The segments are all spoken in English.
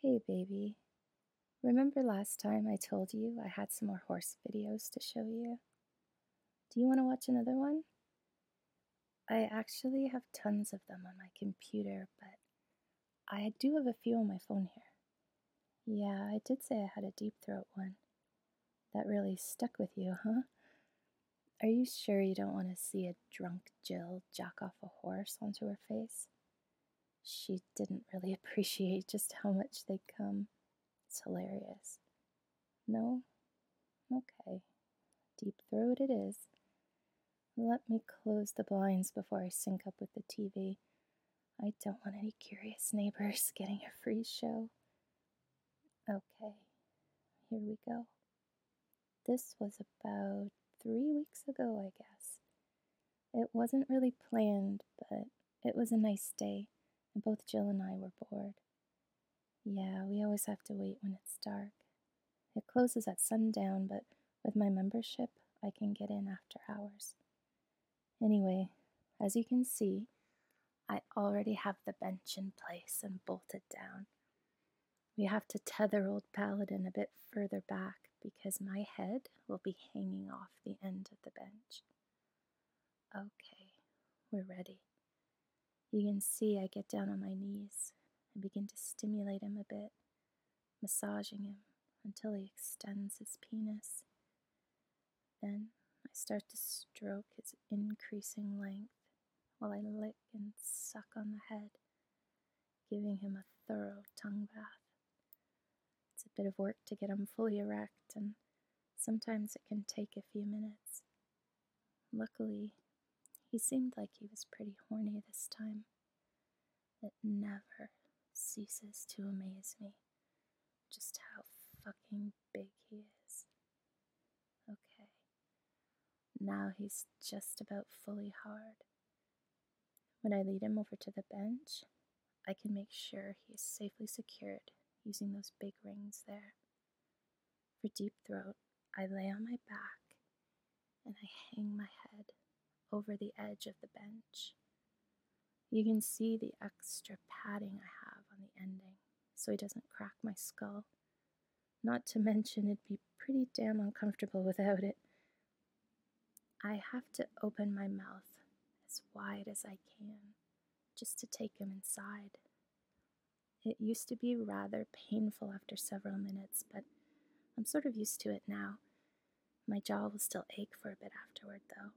Hey, baby. Remember last time I told you I had some more horse videos to show you? Do you want to watch another one? I actually have tons of them on my computer, but I do have a few on my phone here. Yeah, I did say I had a deep throat one. That really stuck with you, huh? Are you sure you don't want to see a drunk Jill jack off a horse onto her face? She didn't really appreciate just how much they come. It's hilarious. No? Okay. Deep throat it is. Let me close the blinds before I sync up with the TV. I don't want any curious neighbors getting a free show. Okay, here we go. This was about 3 weeks ago, I guess. It wasn't really planned, but it was a nice day, and both Jill and I were bored. Yeah, we always have to wait when it's dark. It closes at sundown, but with my membership, I can get in after hours. Anyway, as you can see, I already have the bench in place and bolted down. We have to tether old Paladin a bit further back because my head will be hanging off the end of the bench. Okay, we're ready. You can see I get down on my knees and begin to stimulate him a bit, massaging him until he extends his penis. Then I start to stroke his increasing length while I lick and suck on the head, giving him a thorough tongue bath. It's a bit of work to get him fully erect, and sometimes it can take a few minutes. Luckily, he seemed like he was pretty horny this time. It never ceases to amaze me just how fucking big he is. Okay, now he's just about fully hard. When I lead him over to the bench, I can make sure he is safely secured using those big rings there. For deep throat, I lay on my back and I hang my head over the edge of the bench. You can see the extra padding I have on the ending so he doesn't crack my skull. Not to mention it'd be pretty damn uncomfortable without it. I have to open my mouth as wide as I can just to take him inside. It used to be rather painful after several minutes, but I'm sort of used to it now. My jaw will still ache for a bit afterward, though.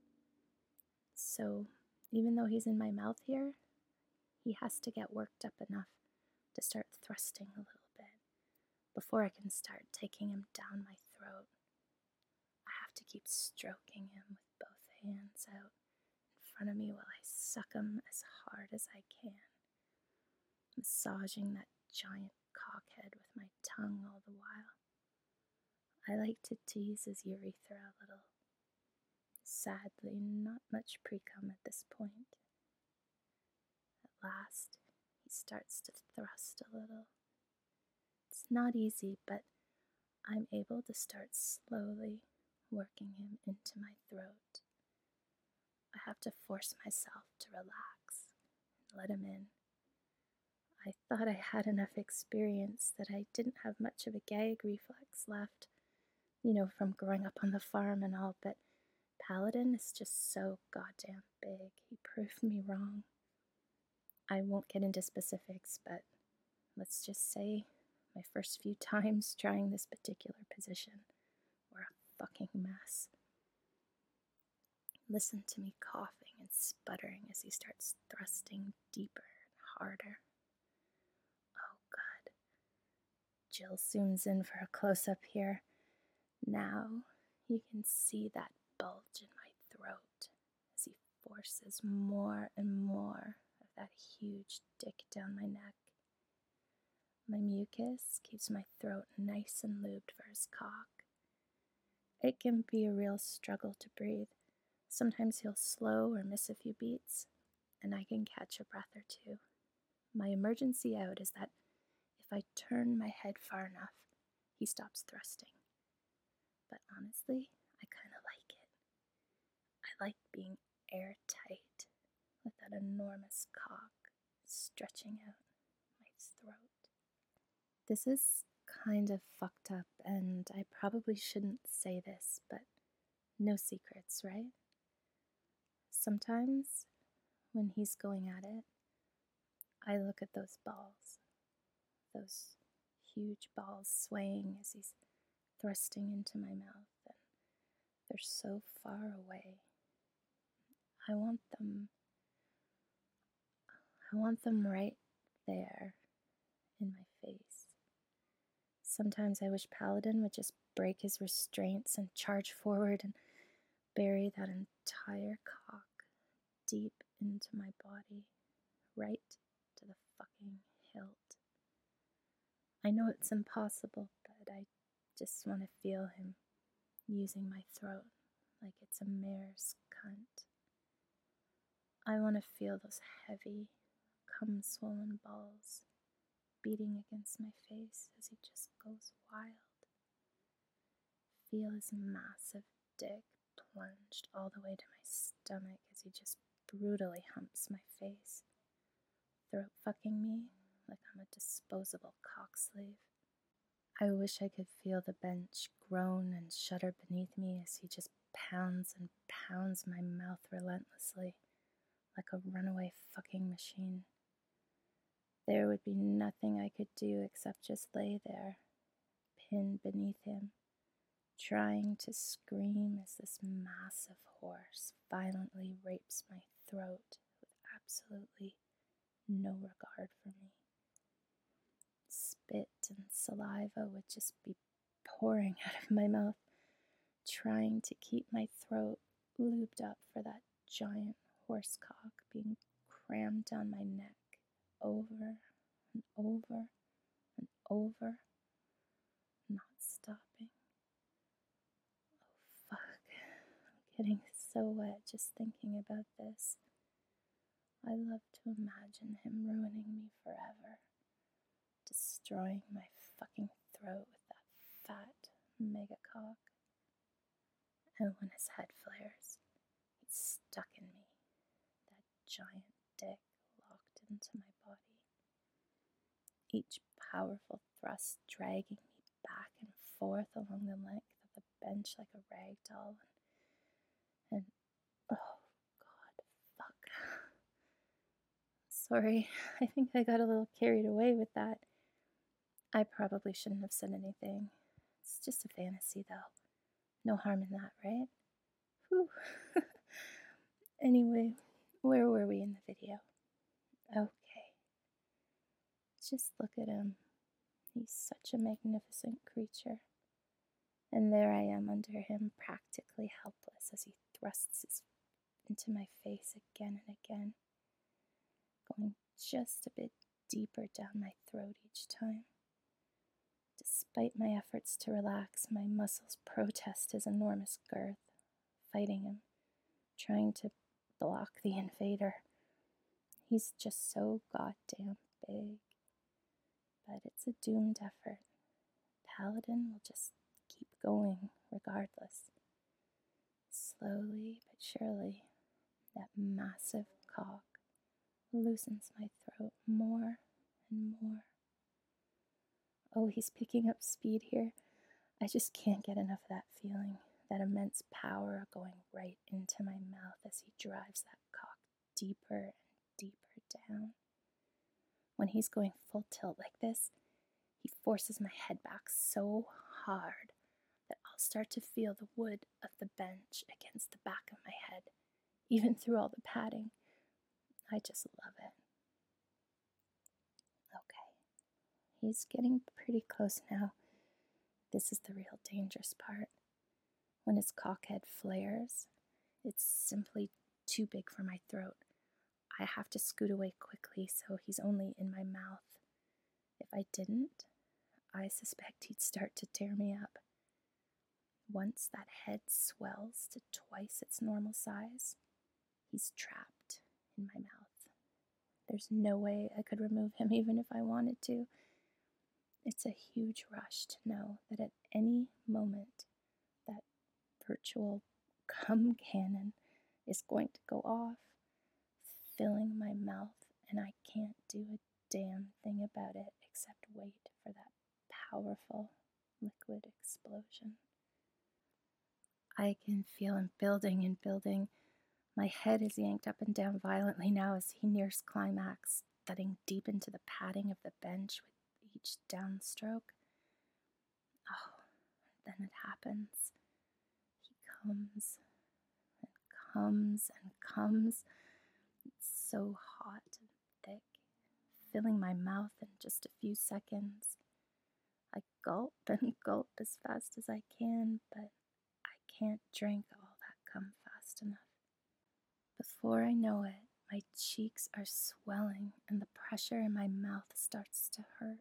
So, even though he's in my mouth here, he has to get worked up enough to start thrusting a little bit before I can start taking him down my throat. I have to keep stroking him with both hands out in front of me while I suck him as hard as I can, massaging that giant cockhead with my tongue all the while. I like to tease his urethra a little. Sadly, not much pre-cum at this point. At last, he starts to thrust a little. It's not easy, but I'm able to start slowly working him into my throat. I have to force myself to relax and let him in. I thought I had enough experience that I didn't have much of a gag reflex left, from growing up on the farm and all, but Paladin is just so goddamn big. He proved me wrong. I won't get into specifics, but let's just say my first few times trying this particular position were a fucking mess. Listen to me coughing and sputtering as he starts thrusting deeper and harder. Oh god. Jill zooms in for a close-up here. Now you can see that bulge in my throat as he forces more and more of that huge dick down my neck. My mucus keeps my throat nice and lubed for his cock. It can be a real struggle to breathe. Sometimes he'll slow or miss a few beats, and I can catch a breath or two. My emergency out is that if I turn my head far enough, he stops thrusting. But honestly, I kind of like it. I like being airtight with that enormous cock stretching out my throat. This is kind of fucked up, and I probably shouldn't say this, but no secrets, right? Sometimes when he's going at it, I look at those balls, those huge balls swaying as he's thrusting into my mouth, and they're so far away. I want them I want them right there in my face. Sometimes I wish Paladin would just break his restraints and charge forward and bury that entire cock deep into my body, right to the fucking hilt. I know it's impossible, but I just want to feel him using my throat like it's a mare's cunt. I want to feel those heavy, cum-swollen balls beating against my face as he just goes wild. Feel his massive dick plunged all the way to my stomach as he just brutally humps my face, throat fucking me like I'm a disposable cock slave. I wish I could feel the bench groan and shudder beneath me as he just pounds and pounds my mouth relentlessly, like a runaway fucking machine. There would be nothing I could do except just lay there, pinned beneath him, trying to scream as this massive horse violently rapes my throat with absolutely no regard for me. Spit and saliva would just be pouring out of my mouth, trying to keep my throat lubed up for that giant horse cock being crammed down my neck over and over and over, not stopping. Oh fuck, I'm getting so wet just thinking about this. I love to imagine him ruining me forever, destroying my fucking throat with that fat mega cock. And when his head flares, he's stuck in me, that giant dick locked into my body. Each powerful thrust dragging me back and forth along the length of the bench like a rag doll. And oh god, fuck. Sorry, I think I got a little carried away with that. I probably shouldn't have said anything. It's just a fantasy, though. No harm in that, right? Whew. Anyway, where were we in the video? Okay. Just look at him. He's such a magnificent creature. And there I am under him, practically helpless as he thrusts into my face again and again, going just a bit deeper down my throat each time. Despite my efforts to relax, my muscles protest his enormous girth, fighting him, trying to block the invader. He's just so goddamn big. But it's a doomed effort. Paladin will just keep going regardless. Slowly but surely, that massive cock loosens my throat more and more. Oh, he's picking up speed here. I just can't get enough of that feeling, that immense power going right into my mouth as he drives that cock deeper and deeper down. When he's going full tilt like this, he forces my head back so hard that I'll start to feel the wood of the bench against the back of my head, even through all the padding. I just love it. Okay, he's getting pretty close now. This is the real dangerous part. When his cockhead flares, it's simply too big for my throat. I have to scoot away quickly so he's only in my mouth. If I didn't, I suspect he'd start to tear me up. Once that head swells to twice its normal size, he's trapped in my mouth. There's no way I could remove him even if I wanted to. It's a huge rush to know that at any moment that virtual cum cannon is going to go off, filling my mouth, and I can't do a damn thing about it except wait for that powerful liquid explosion. I can feel him building and building. My head is yanked up and down violently now as he nears climax, thudding deep into the padding of the bench with each downstroke. Oh, then it happens. He comes and comes and comes. It's so hot and thick, filling my mouth in just a few seconds. I gulp and gulp as fast as I can, but I can't drink all that cum fast enough. Before I know it, my cheeks are swelling and the pressure in my mouth starts to hurt.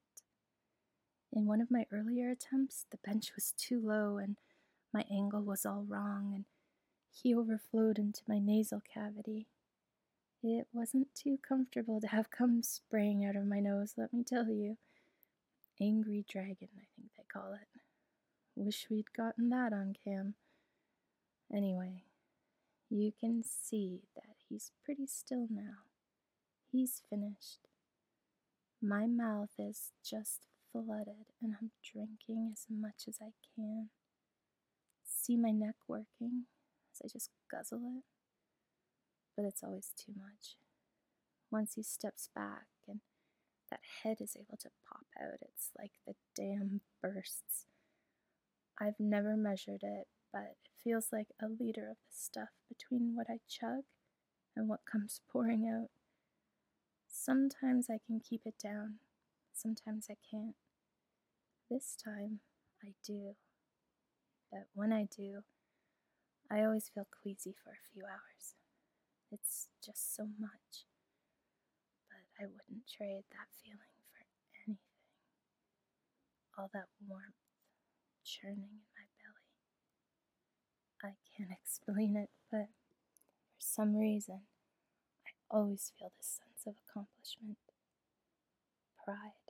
In one of my earlier attempts, the bench was too low and my angle was all wrong, and he overflowed into my nasal cavity. It wasn't too comfortable to have cum spraying out of my nose, let me tell you. Angry dragon, I think they call it. Wish we'd gotten that on cam. Anyway, you can see that he's pretty still now. He's finished. My mouth is just flooded and I'm drinking as much as I can. See my neck working as I just guzzle it? But it's always too much. Once he steps back and that head is able to pop out, it's like the dam bursts. I've never measured it, but it feels like a liter of the stuff between what I chug and what comes pouring out. Sometimes I can keep it down, sometimes I can't. This time, I do. But when I do, I always feel queasy for a few hours. It's just so much. But I wouldn't trade that feeling for anything. All that warmth churning in my belly. I can't explain it, but for some reason, I always feel this sense of accomplishment, pride.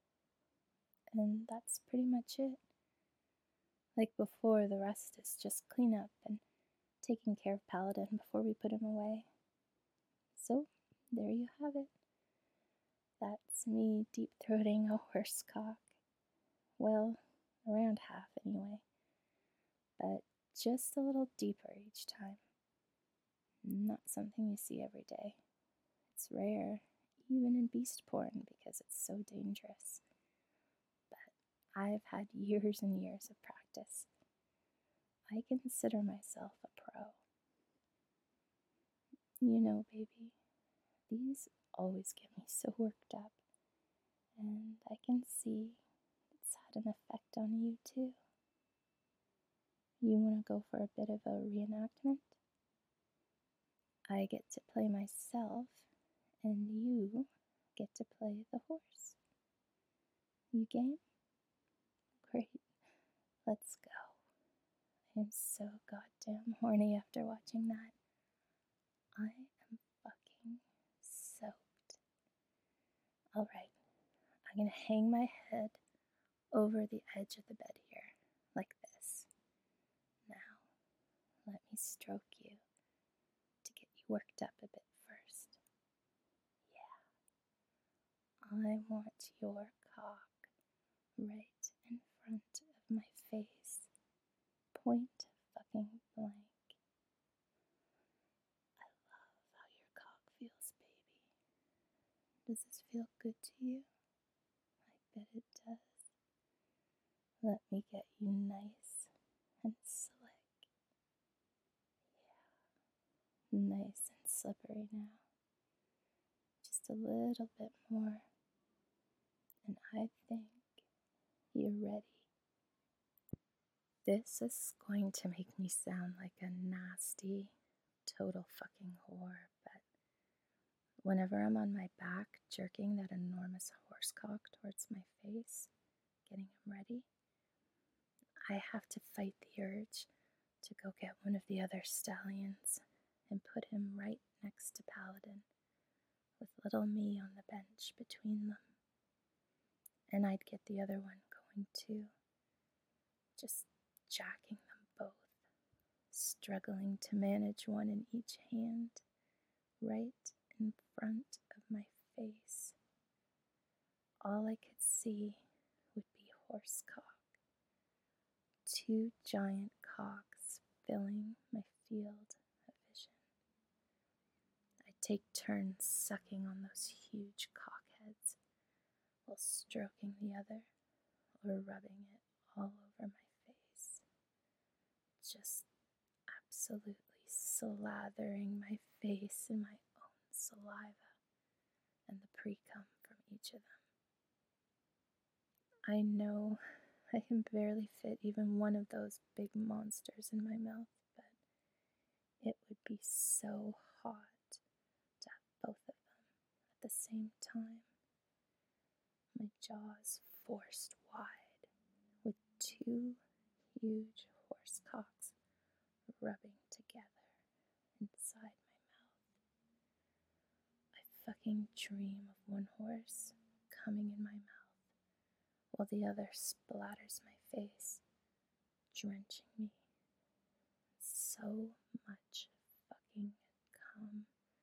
And that's pretty much it. Like before, the rest is just clean up and taking care of Paladin before we put him away. So, there you have it. That's me deep-throating a horse cock. Well, around half anyway. But just a little deeper each time. Not something you see every day. It's rare, even in beast porn, because it's so dangerous. But I've had years and years of practice. I consider myself a pro. You know, baby, these always get me so worked up, and I can see it's had an effect on you too. You want to go for a bit of a reenactment? I get to play myself, and you get to play the horse. You game? Great. Let's go. I'm so goddamn horny after watching that. I am fucking soaked. Alright, I'm gonna hang my head over the edge of the bed here, like this. Now, let me stroke you to get you worked up a bit first. Yeah, I want your cock right in front of my face. Point fucking blank. I love how your cock feels, baby. Does this feel good to you? I bet it does. Let me get you nice and slick. Yeah, nice and slippery now. Just a little bit more. And I think you're ready. This is going to make me sound like a nasty, total fucking whore, but whenever I'm on my back jerking that enormous horse cock towards my face, getting him ready, I have to fight the urge to go get one of the other stallions and put him right next to Paladin, with little me on the bench between them. And I'd get the other one going too, just jacking them both, struggling to manage one in each hand, right in front of my face. All I could see would be horse cock. Two giant cocks filling my field of vision. I take turns sucking on those huge cock heads while stroking the other or rubbing it all over my face. Just absolutely slathering my face in my own saliva and the pre-cum from each of them. I know I can barely fit even one of those big monsters in my mouth, but it would be so hot to have both of them at the same time. My jaws forced wide with two huge horse cocks rubbing together inside my mouth. I fucking dream of one horse coming in my mouth while the other splatters my face, drenching me. So much fucking cum.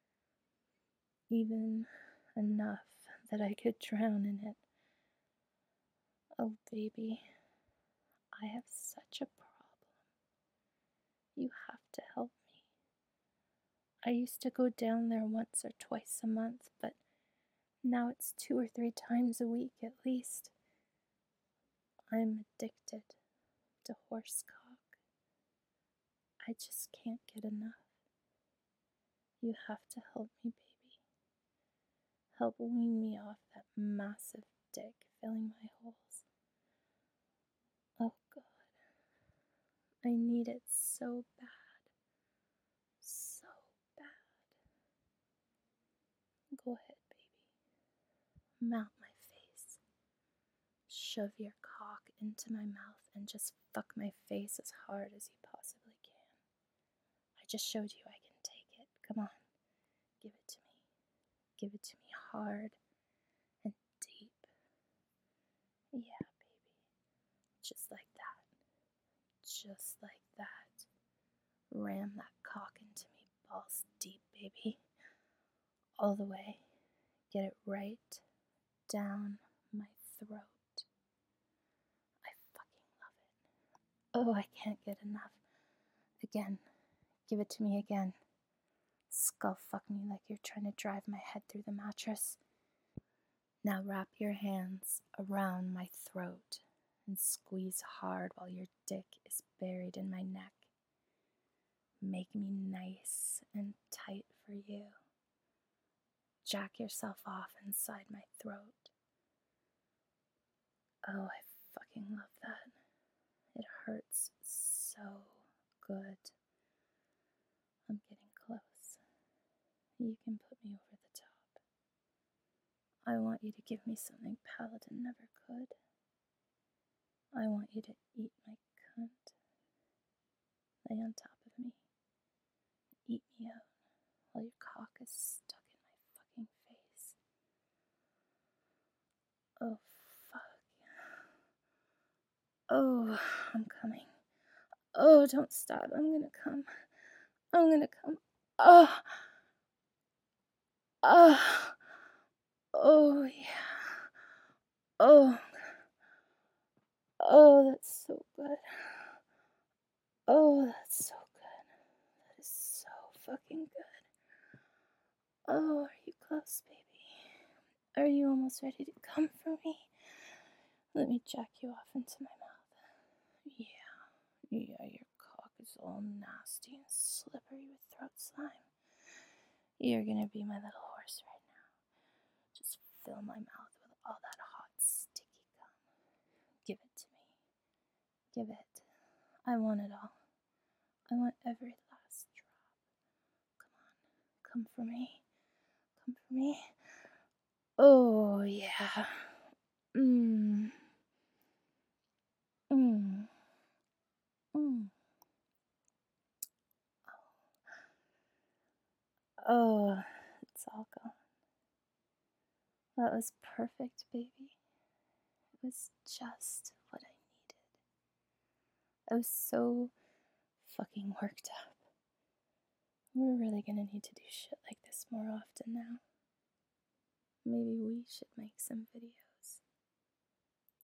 Even enough that I could drown in it. Oh, baby, I have such a problem. You have to help me. I used to go down there once or twice a month, but now it's 2 or 3 times a week at least. I'm addicted to horse cock. I just can't get enough. You have to help me, baby. Help wean me off that massive dick filling my holes. Oh, God. I need it so bad. So bad. Go ahead, baby. Mount my face. Shove your cock into my mouth and just fuck my face as hard as you possibly can. I just showed you I can take it. Come on. Give it to me. Give it to me hard and deep. Yeah, baby. Just like that. Just like that. Ram that cock into me balls deep, baby. All the way. Get it right down my throat. I fucking love it. Oh, I can't get enough. Again. Give it to me again. Skull fuck me like you're trying to drive my head through the mattress. Now wrap your hands around my throat and squeeze hard while your dick is buried in my neck. Make me nice and tight for you. Jack yourself off inside my throat. Oh, I fucking love that. It hurts so good. I'm getting close. You can put me over the top. I want you to give me something Paladin never could. I want you to eat my cunt. Lay on top of me. Eat me out while your cock is stuck in my fucking face. Oh, fuck. Oh, I'm coming. Oh, don't stop. I'm gonna come. I'm gonna come. Oh. Oh. Oh, yeah. Oh. Oh, that's so good. Oh, that's so good. That is so fucking good. Oh, are you close, baby? Are you almost ready to come for me? Let me jack you off into my mouth. Yeah, your cock is all nasty and slippery with throat slime. You're gonna be my little horse right now. Just fill my mouth with all that hot, sticky cum. Give it to me. Give it. I want it all. I want every last drop. Come on. Come for me. Come for me. Oh, yeah. Mmm. Mmm. Mmm. Oh, it's all gone. That was perfect, baby. It was just what I needed. I was so fucking worked up. We're really gonna need to do shit like this more often now. Maybe we should make some videos.